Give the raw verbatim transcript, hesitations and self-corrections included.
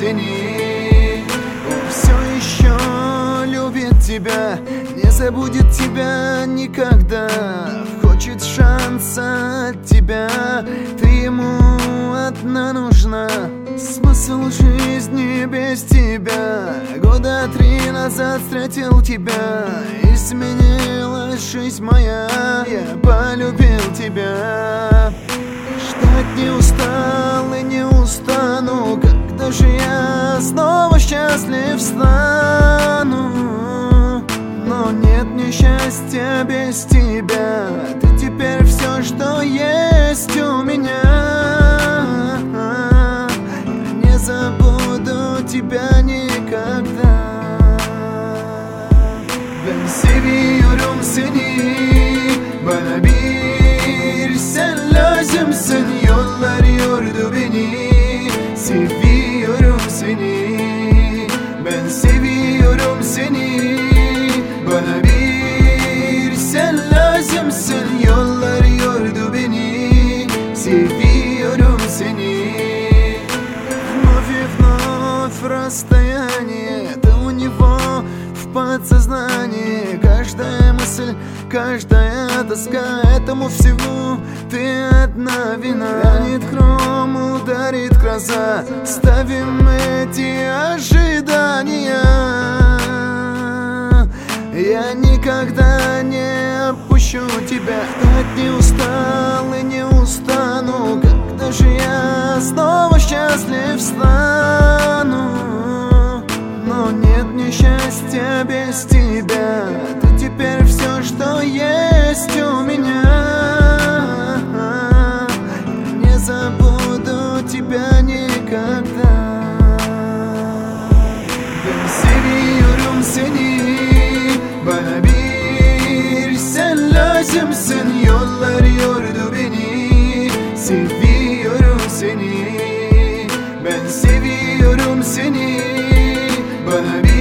синий. Он все еще любит тебя, не забудет тебя никогда. Хочет шанса от тебя, ты ему одна нужна. Смысл жизни без тебя. Года три назад встретил тебя, изменилась жизнь моя. Я полюбил тебя. Ждать не устал и не устану. Когда же я снова счастлив стану? Но нет мне счастья без тебя. Ты теперь все, что есть у меня. Я не забуду тебя никогда. Ben seviyorum seni, bana bir sen lazımsın. Yollar yordu beni, seviyorum seni. Ben seviyorum seni, bana bir sen lazımsın. Yollar yordu beni, seviyorum seni. Вновь и вновь расстояние, это у него в подсознании. Каждая мысль, каждая тоска, этому всему ты одна вина. Ранит хром, ударит гроза, ставим эти ожидания. Я никогда не отпущу тебя. Ждать не устал и не устану. Когда же я снова счастлив стану? Но нет мне счастья без тебя. Ты теперь все, что есть у меня. Я не забуду тебя никогда. Ben seviyorum seni, bana bir sen lazımsın. Yollar yordu beni, seviyorum seni. Ben seviyorum seni, bana bir